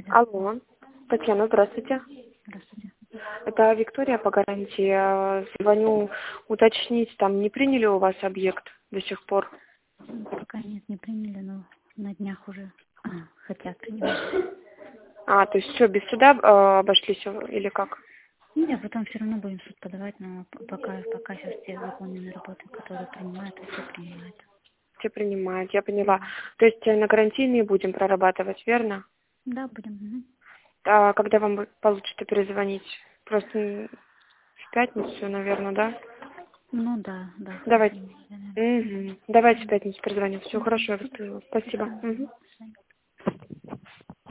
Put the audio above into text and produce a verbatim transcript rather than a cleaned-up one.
Да. Алло, Татьяна, здравствуйте. Здравствуйте. Это Виктория по гарантии. Э, Звоню уточнить, там не приняли у вас объект до сих пор? Пока нет, не приняли, но на днях уже а, хотят принимать. А, то есть все, без суда э, обошлись э, или как? Нет, потом все равно будем в суд подавать, но п- пока, пока сейчас все выполнены работы, которые принимают, и все принимают. Все принимают, я поняла. Мгм. То есть э, на гарантийные будем прорабатывать, верно? Да, будем. Мгм. А когда вам бы- получится перезвонить? Просто м, в пятницу, наверное, да? Ну да, да, в Давайте. конце недели, наверное. Мгм. Давайте в Мгм. пятницу перезвоним. Все Мгм. хорошо, я вас Хорошо. поняла. Спасибо. Спасибо. Мгм. До свидания.